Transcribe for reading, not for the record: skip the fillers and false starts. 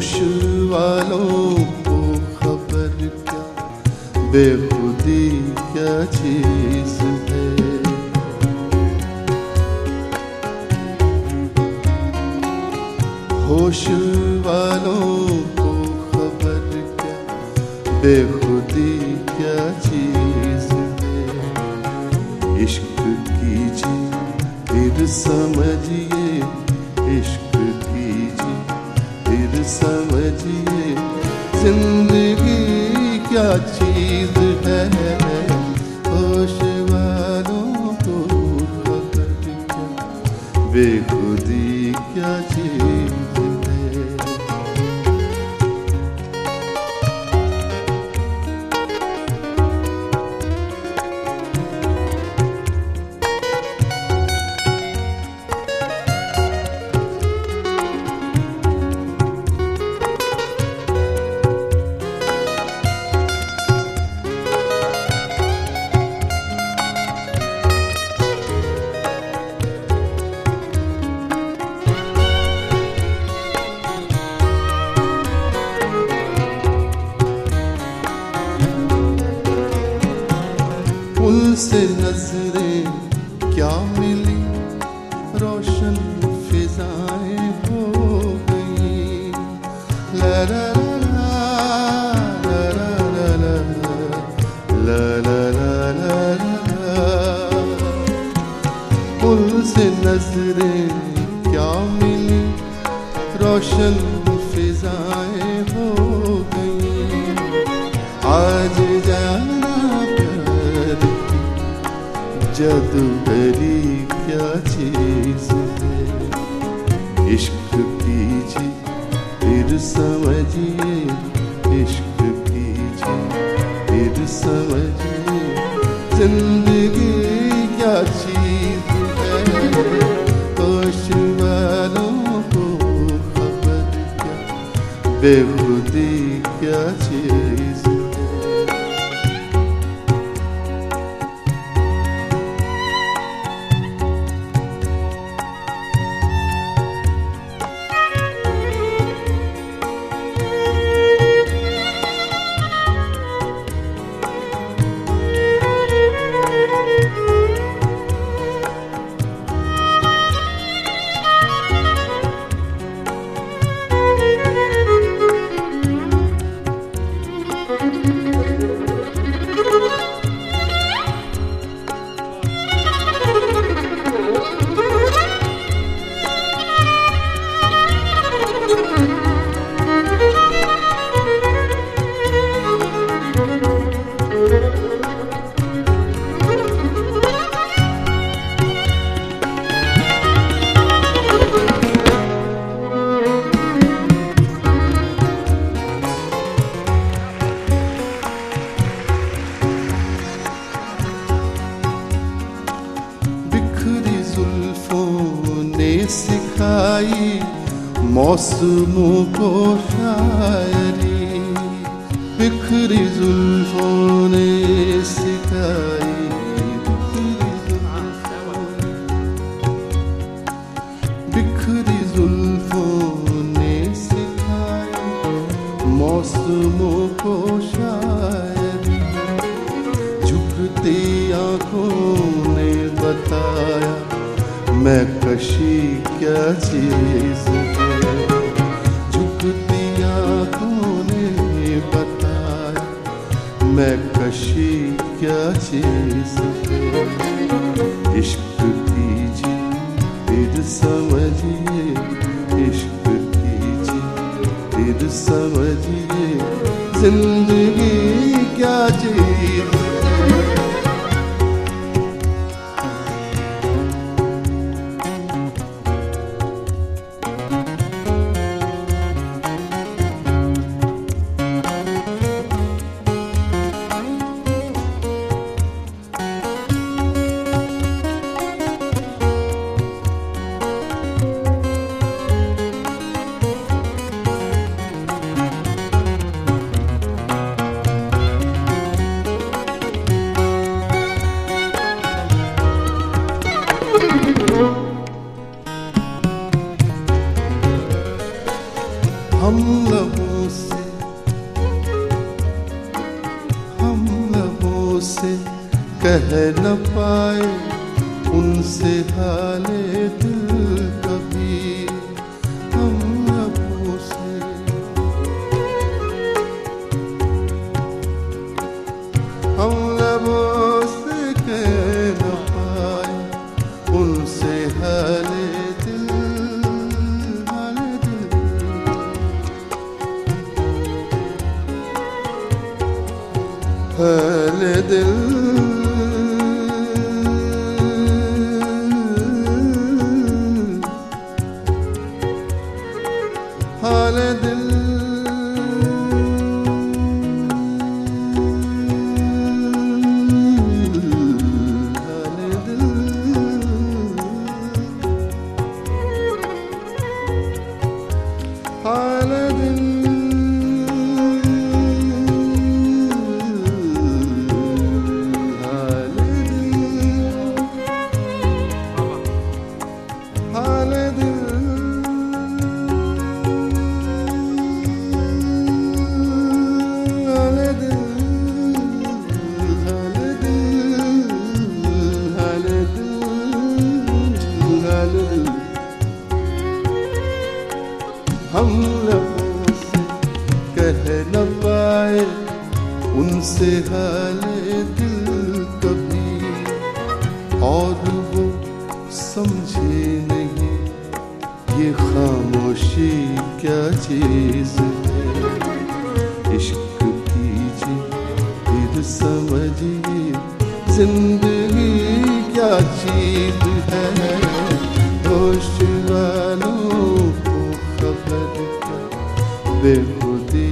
होश वालों को खबर क्या, बेखुदी क्या चीज है। होश वालों को खबर क्या, बेखुदी क्या चीज है। इश्क कीजिए फिर समझिए, इश्क कीजिए फिर समझिए, जिंदगी क्या चीज है। होश वालों को खबर क्या, बेखुदी क्या चीज है। उनसे नजरें क्या मिली, रोशन फिजाएं हो गई। ला ला ला ला ला ला ला ला ला ला। उनसे नजरें क्या मिली, रोशन फिजाएं हो गई। आज जाना जादूगरी क्या चीज है। इश्क कीजिए फिर समझिए, इश्क कीजिए फिर समझिए, जिंदगी क्या चीज है। होश वालों को खबर क्या, बेखुदी क्या चीज है। सिखाई मौसमों को शायरी, बिखरी जुल्फों ने सिखाई। बिखरी जुल्फों ने सिखाई मौसमों को शायरी। झुकती आंखों ने बताया मैं कशी क्या चीज है। झुकती आंखों ने बताया मैं कशी क्या चीज है। इश्क कीजिए फिर समझिए, इश्क कीजिए फिर समझिए, जिंदगी क्या चीज है। हम लबों से कह न पाए उनसे हाले दिल कभी, और वो समझे नहीं ये खामोशी क्या चीज है। इश्क कीजिए फिर समझिए जिंदगी क्या चीज है। होश वालों को खबर क्या बेखुदी